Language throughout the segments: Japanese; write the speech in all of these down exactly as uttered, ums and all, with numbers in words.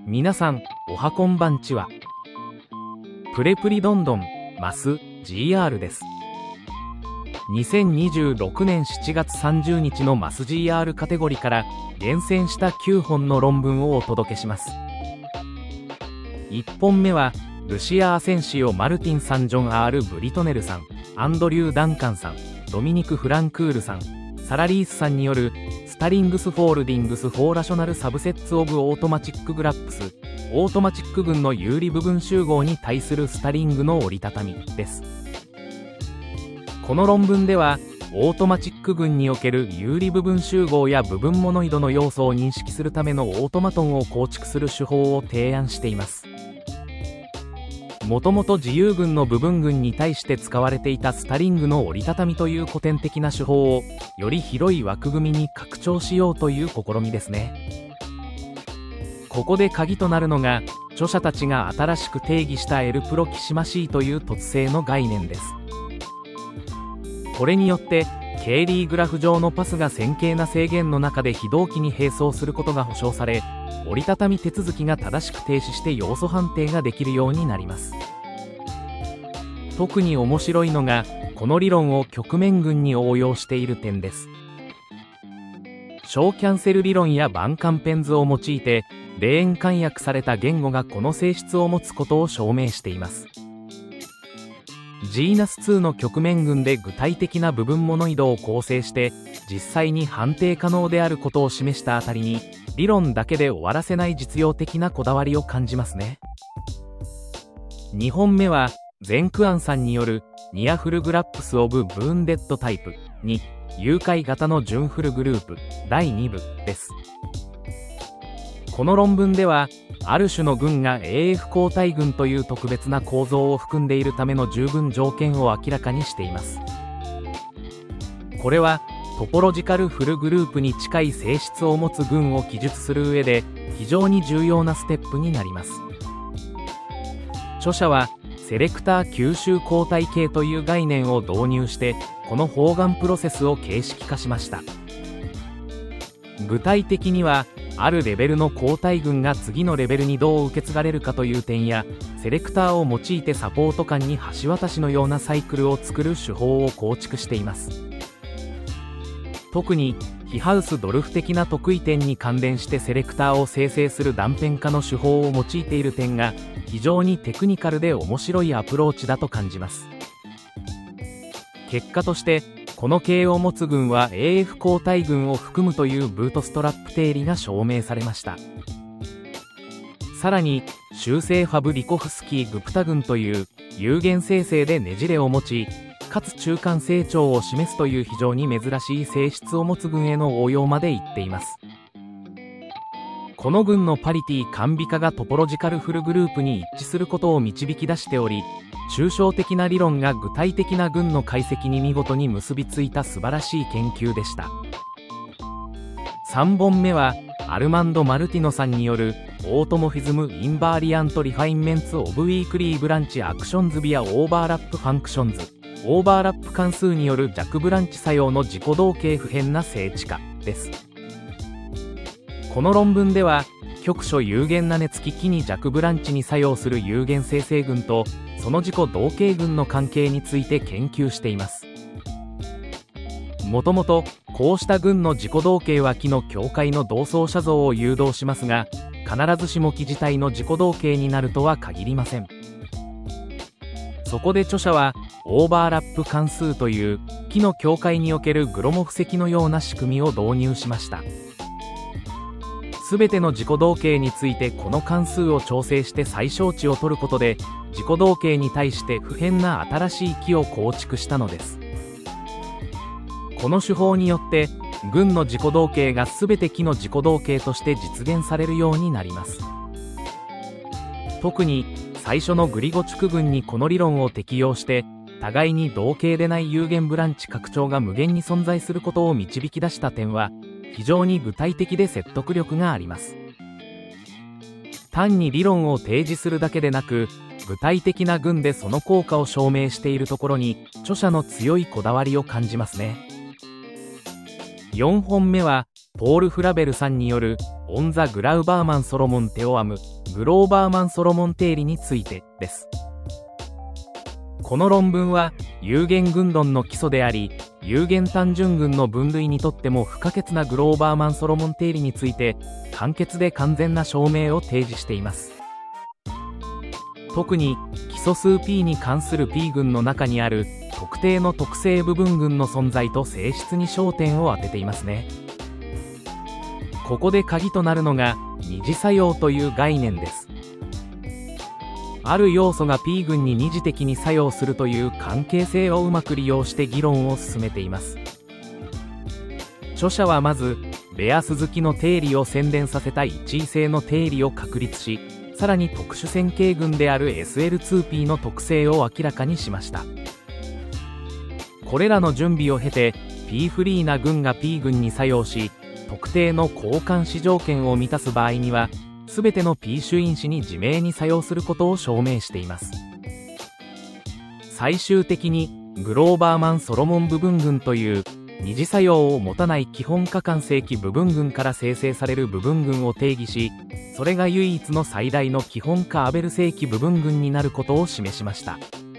皆さん、おはこんばんちは。プレプリどんどん、マス、ジーアール です。にせんにじゅうろくねんしちがつさんじゅうにちのマス ジーアール カテゴリーから厳選したきゅうほんの論文をお届けします。いっぽんめは、ルシア・アセンシオ・マルティンさん、ジョン・アール・ブリトネルさん、アンドリュー・ダンカンさん、ドミニク・フランクールさん、サラリースさんによるスタリングス・フォールディングス・フォー・ラショナル・サブセッツ・オブ・オートマチック・グラップス、オートマチック群の有利部分集合に対するスタリングの折りたたみです。この論文では、オートマチック群における有利部分集合や部分モノイドの要素を認識するためのオートマトンを構築する手法を提案しています。もともと自由群の部分群に対して使われていたスタリングの折りたたみという古典的な手法をより広い枠組みに拡張しようという試みですね。ここで鍵となるのが、著者たちが新しく定義したエルプロキシマシーという突性の概念です。これによってケイリーグラフ上のパスが線形な制限の中で非同期に並走することが保証され、折りたたみ手続きが正しく停止して要素判定ができるようになります。特に面白いのが、この理論を局面群に応用している点です。小キャンセル理論やバンカンペン図を用いてレーン簡約された言語がこの性質を持つことを証明しています。ジーナスツーの局面群で具体的な部分モノイドを構成して実際に判定可能であることを示したあたりに、理論だけで終わらせない実用的なこだわりを感じますね。にほんめはゼンクアンさんによるニアフルグラップスオブブーンデッドタイプに誘拐型の準フルグループだいにぶです。この論文では、ある種の群が エーエフ 交代群という特別な構造を含んでいるための十分条件を明らかにしています。これはトポロジカルフルグループに近い性質を持つ群を記述する上で非常に重要なステップになります。著者はセレクター吸収交代系という概念を導入してこの包含プロセスを形式化しました。具体的には、あるレベルの交代群が次のレベルにどう受け継がれるかという点や、セレクターを用いてサポート間に橋渡しのようなサイクルを作る手法を構築しています。特にヒハウスドルフ的な得意点に関連してセレクターを生成する断片化の手法を用いている点が非常にテクニカルで面白いアプローチだと感じます。結果としてこの形を持つ群は エーエフ 交代群を含むというブートストラップ定理が証明されました。さらに修正ファブリコフスキー・グプタ群という有限生成でねじれを持ち、かつ中間成長を示すという非常に珍しい性質を持つ群への応用までいっています。この群のパリティ完備化がトポロジカルフルグループに一致することを導き出しており、抽象的な理論が具体的な群の解析に見事に結びついた素晴らしい研究でした。さんぼんめはアルマンド・マルティノさんによるオートモフィズム・インバーリアント・リファインメンツ・オブ・ウィークリー・ブランチ・アクションズ・ビア・オーバーラップ・ファンクションズ、オーバーラップ関数による弱ブランチ作用の自己同型不変な静止化です。この論文では、局所有限な熱機器に弱ブランチに作用する有限生成群とその自己同型群の関係について研究しています。もともとこうした群の自己同型は機の境界の同相写像を誘導しますが、必ずしも機自体の自己同型になるとは限りません。そこで著者はオーバーラップ関数という機の境界におけるグロモフ積のような仕組みを導入しました。すべての自己同型についてこの関数を調整して最小値を取ることで、自己同型に対して不変な新しい機を構築したのです。この手法によって群の自己同型がすべて機の自己同型として実現されるようになります。特に最初のグリゴチュク群にこの理論を適用して、互いに同型でない有限ブランチ拡張が無限に存在することを導き出した点は非常に具体的で説得力があります。単に理論を提示するだけでなく、具体的な群でその効果を証明しているところに著者の強いこだわりを感じますね。よんほんめはポール・フラベルさんによるオン・ザ・グラウバーマン・ソロモン・テオアム・グローバーマン・ソロモン定理についてです。この論文は有限群論の基礎であり、有限単純群の分類にとっても不可欠なグローバーマン・ソロモン定理について簡潔で完全な証明を提示しています。特に基礎数 P に関する P 群の中にある特定の特性部分群の存在と性質に焦点を当てていますね。ここで鍵となるのが二次作用という概念です。ある要素が P 群に二次的に作用するという関係性をうまく利用して議論を進めています。著者はまずベア・スズキの定理を宣伝させた一位性の定理を確立し、さらに特殊線形群である エスエルツーピー の特性を明らかにしました。これらの準備を経て P フリーな群が P 群に作用し、特定の交換子条件を満たす場合にはすべての P 主因子に自明に作用することを証明しています。最終的にグローバーマン・ソロモン部分群という二次作用を持たない基本可換正規部分群から生成される部分群を定義し、それが唯一の最大の基本可アベル正規部分群になることを示しました。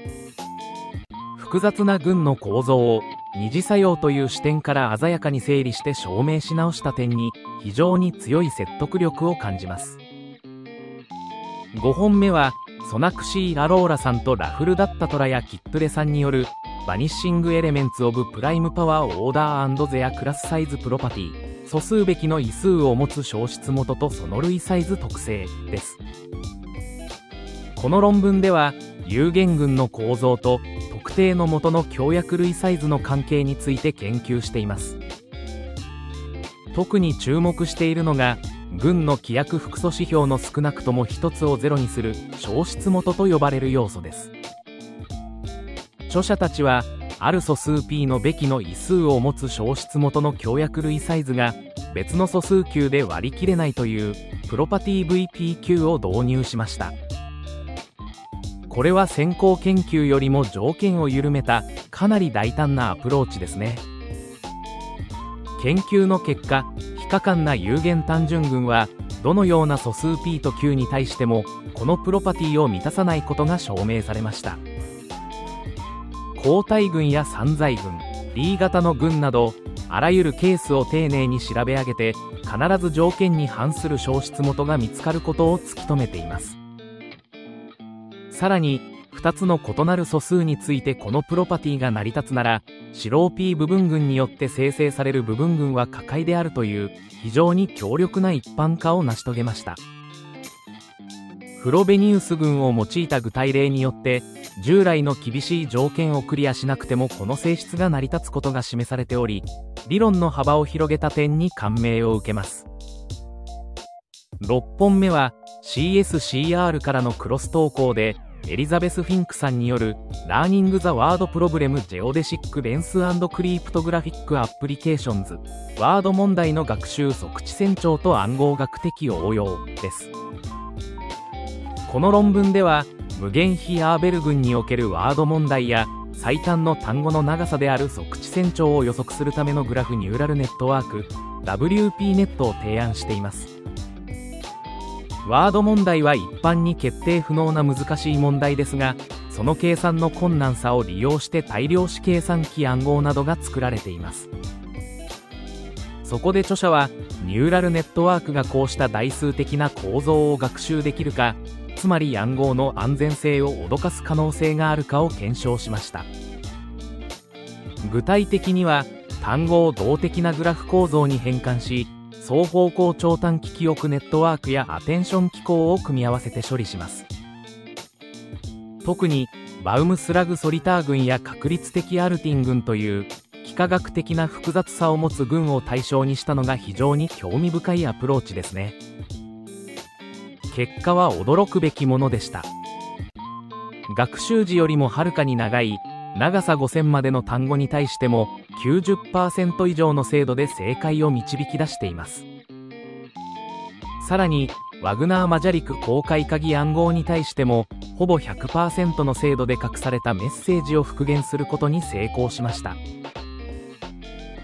複雑な群の構造を二次作用という視点から鮮やかに整理して証明し直した点に非常に強い説得力を感じます。ごほんめはソナクシー・アローラさんとラフルダッタトラやキットレさんによるバニッシングエレメンツオブプライムパワーオーダー&ゼアクラスサイズプロパティ、素数べきの異数を持つ小質元とその類サイズ特性です。この論文では有限群の構造と特定の元の強約類サイズの関係について研究しています。特に注目しているのが群の規約複素指標の少なくともひとつをゼロにする小質元と呼ばれる要素です。著者たちはある素数 P のべきの異数を持つ小質元の強約類サイズが別の素数 Q で割り切れないというプロパティ ブイピーキュー を導入しました。これは先行研究よりも条件を緩めたかなり大胆なアプローチですね。研究の結果、非可換な有限単純群はどのような素数 P と Q に対してもこのプロパティを満たさないことが証明されました。交代群や散在群、D 型の群などあらゆるケースを丁寧に調べ上げて必ず条件に反する小質元が見つかることを突き止めています。さらにふたつの異なる素数についてこのプロパティが成り立つなら白 P 部分群によって生成される部分群は可解であるという非常に強力な一般化を成し遂げました。フロベニウス群を用いた具体例によって従来の厳しい条件をクリアしなくてもこの性質が成り立つことが示されており、理論の幅を広げた点に感銘を受けます。ろっぽんめは シーエスシーアール からのクロス投稿でエリザベス・フィンクさんによる Learning the Word Problem Geodesic Length and Cryptographic Applications ワード問題の学習測地線長と暗号学的応用です。この論文では無限比アーベル群におけるワード問題や最短の単語の長さである測地線長を予測するためのグラフニューラルネットワーク ダブリューピー ネットを提案しています。ワード問題は一般に決定不能な難しい問題ですが、その計算の困難さを利用して大量子計算機暗号などが作られています。そこで著者はニューラルネットワークがこうした代数的な構造を学習できるか、つまり暗号の安全性を脅かす可能性があるかを検証しました。具体的には単語を動的なグラフ構造に変換し、双方向長短期記憶ネットワークやアテンション機構を組み合わせて処理します。特にバウムスラグソリター群や確率的アルティン群という幾何学的な複雑さを持つ群を対象にしたのが非常に興味深いアプローチですね。結果は驚くべきものでした。学習時よりもはるかに長い長さごせんまでの単語に対しても きゅうじゅっパーセント 以上の精度で正解を導き出しています。さらにワグナー・マジャリク公開鍵暗号に対してもほぼ ひゃくパーセント の精度で隠されたメッセージを復元することに成功しました。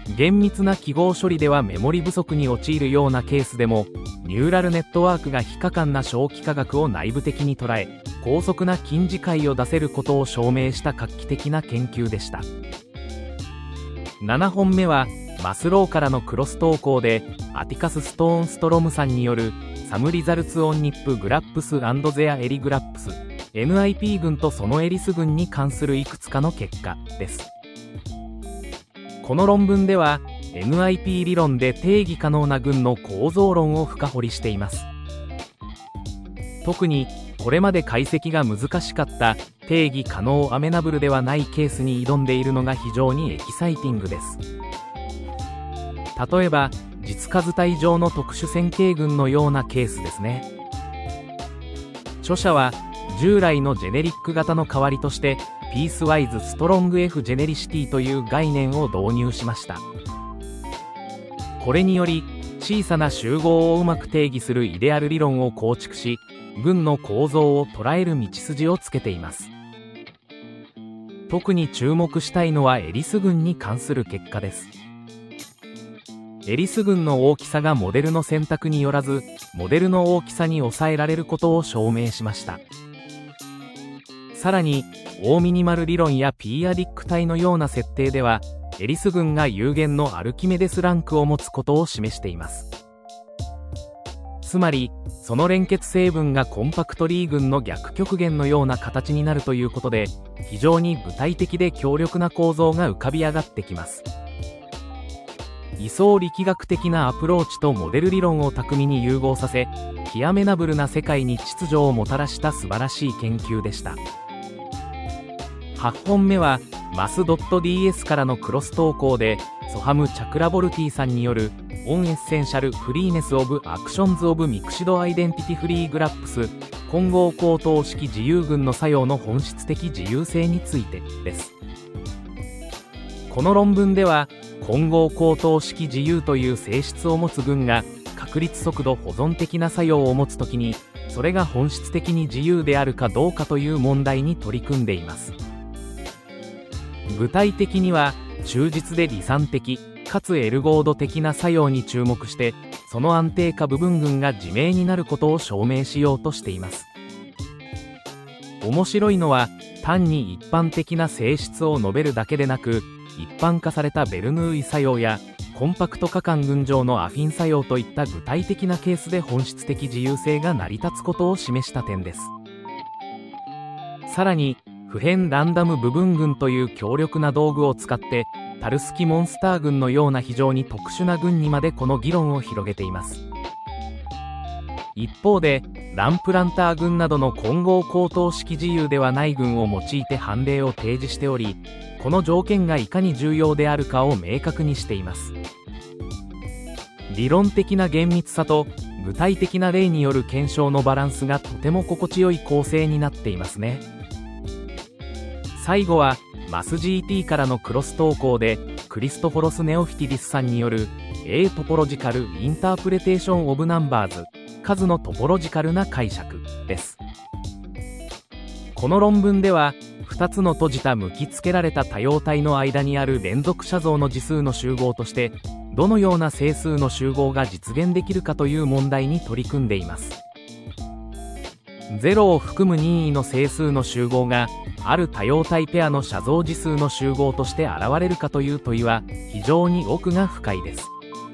厳密な記号処理ではメモリ不足に陥るようなケースでも、ニューラルネットワークが非可感な小幾何学を内部的に捉え、高速な近似解を出せることを証明した画期的な研究でした。ななほんめはマスローからのクロス投稿で、アティカス・ストーンストロムさんによるサムリザルツオンニップグラップス&ゼアエリグラップス エヌアイピー 群とそのエリス群に関するいくつかの結果です。この論文では エヌアイピー 理論で定義可能な群の構造論を深掘りしています。特にこれまで解析が難しかった定義可能アメナブルではないケースに挑んでいるのが非常にエキサイティングです。例えば実数体上の特殊線形群のようなケースですね。著者は従来のジェネリック型の代わりとしてピースワイズストロング F ジェネリシティという概念を導入しました。これにより小さな集合をうまく定義するイデアル理論を構築し、群の構造を捉える道筋をつけています。特に注目したいのはエリス群に関する結果です。エリス群の大きさがモデルの選択によらず、モデルの大きさに抑えられることを証明しました。さらに、オーミニマル理論やピーアディック体のような設定では、エリス群が有限のアルキメデスランクを持つことを示しています。つまり、その連結成分がコンパクトリー群の逆極限のような形になるということで、非常に具体的で強力な構造が浮かび上がってきます。位相力学的なアプローチとモデル理論を巧みに融合させ、極めナブルな世界に秩序をもたらした素晴らしい研究でした。はちほんめはマス .ds からのクロス投稿で、ソハム・チャクラボルティさんによるオンエッセンシャル・フリーネス・オブ・アクションズ・オブ・ミクシド・アイデンティティ・フリー・グラップス混合高等式自由群の作用の本質的自由性についてです。この論文では混合高等式自由という性質を持つ群が確率速度保存的な作用を持つときに、それが本質的に自由であるかどうかという問題に取り組んでいます。具体的には忠実で離散的かつエルゴード的な作用に注目して、その安定化部分群が自明になることを証明しようとしています。面白いのは、単に一般的な性質を述べるだけでなく、一般化されたベルヌーイ作用やコンパクト可感群上のアフィン作用といった具体的なケースで本質的自由性が成り立つことを示した点です。さらに不変ランダム部分群という強力な道具を使って、タルスキモンスター群のような非常に特殊な群にまでこの議論を広げています。一方でランプランター群などの混合高等式自由ではない群を用いて判例を提示しており、この条件がいかに重要であるかを明確にしています。理論的な厳密さと具体的な例による検証のバランスがとても心地よい構成になっていますね。最後はマス ジーティー からのクロス投稿で、クリストフォロス・ネオフィティディスさんによる A トポロジカル・インタープレテーション・オブ・ナンバーズ、数のトポロジカルな解釈です。この論文では、ふたつの閉じた向きつけられた多様体の間にある連続写像の次数の集合として、どのような整数の集合が実現できるかという問題に取り組んでいます。ゼロを含む任意の整数の集合が、ある多様体ペアの写像次数の集合として現れるかという問いは非常に奥が深いです。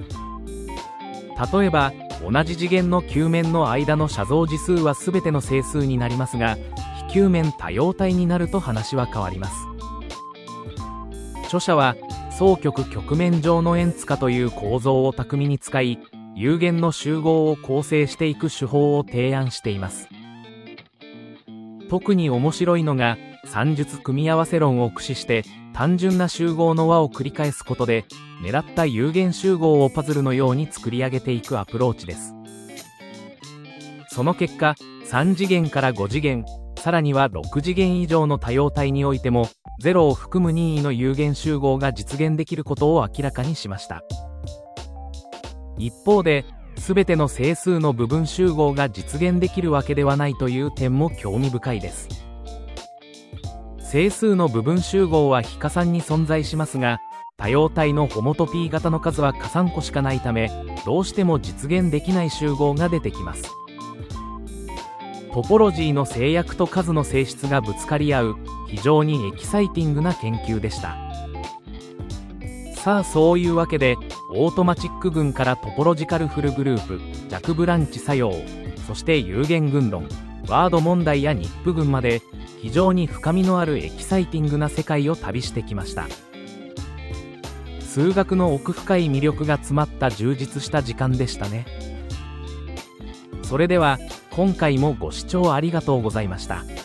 例えば同じ次元の球面の間の写像次数は全ての整数になりますが、非球面多様体になると話は変わります。著者は双極曲面上の円塚という構造を巧みに使い、有限の集合を構成していく手法を提案しています。特に面白いのが算術組み合わせ論を駆使して単純な集合の輪を繰り返すことで、狙った有限集合をパズルのように作り上げていくアプローチです。その結果、さん次元からご次元、さらにはろく次元以上の多様体においてもゼロを含む任意の有限集合が実現できることを明らかにしました。一方で、すべての整数の部分集合が実現できるわけではないという点も興味深いです。整数の部分集合は非加算に存在しますが、 多様体のホモトピー型の数は加算個しかないため、どうしても実現できない集合が出てきます。トポロジーの制約と数の性質がぶつかり合う非常にエキサイティングな研究でした。さあそういうわけで、オートマチック群からトポロジカルフルグループ、ジャクブランチ作用、そして有限群論、ワード問題やニップ群まで非常に深みのあるエキサイティングな世界を旅してきました。数学の奥深い魅力が詰まった充実した時間でしたね。それでは今回もご視聴ありがとうございました。